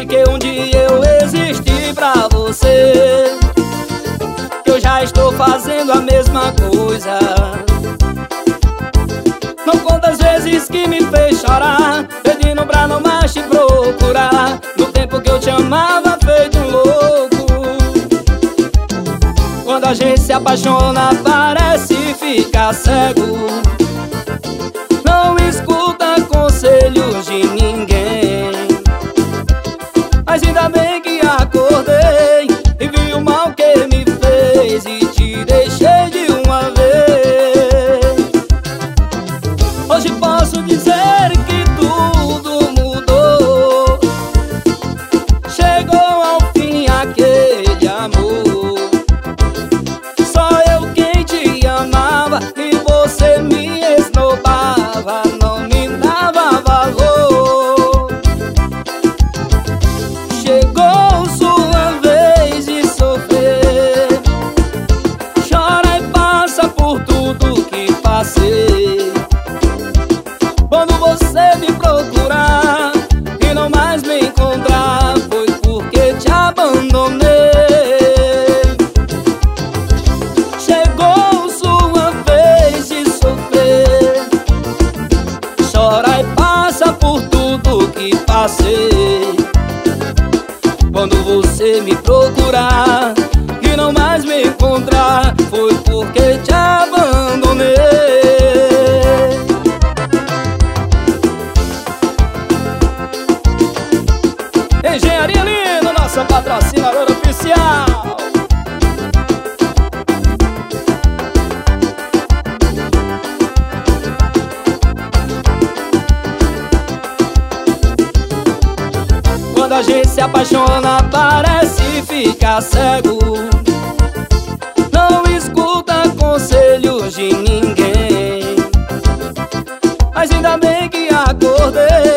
disse que um dia eu existi pra você, que eu já estou fazendo a mesma coisa. Não conta as vezes que me fez chorar, pedindo pra não mais te procurar, no tempo que eu te amava feito um louco. Quando a gente se apaixona parece ficar cego, não escuta conselhos de ninguém. Mas ainda bem que acordei e vi o mal que me fez e te deixei de uma vez. Hoje posso dizer que tudo mudou, chegou ao fim aquele amor. Só eu quem te amava e você me esnobava, não me dava valor. Chegou sua vez de sofrer, chora e passa por tudo que passei. Quando você me procurar e não mais me encontrar, foi porque te abandonei. Chegou sua vez de sofrer, chora e passa por tudo que passei. Quando você me procurar e não mais me encontrar, foi porque te abandonei. Engenharia Lino, nossa patrocinadora oficial. Quando a gente se apaixona parece ficar cego, não escuta conselhos de ninguém. Mas ainda bem que acordei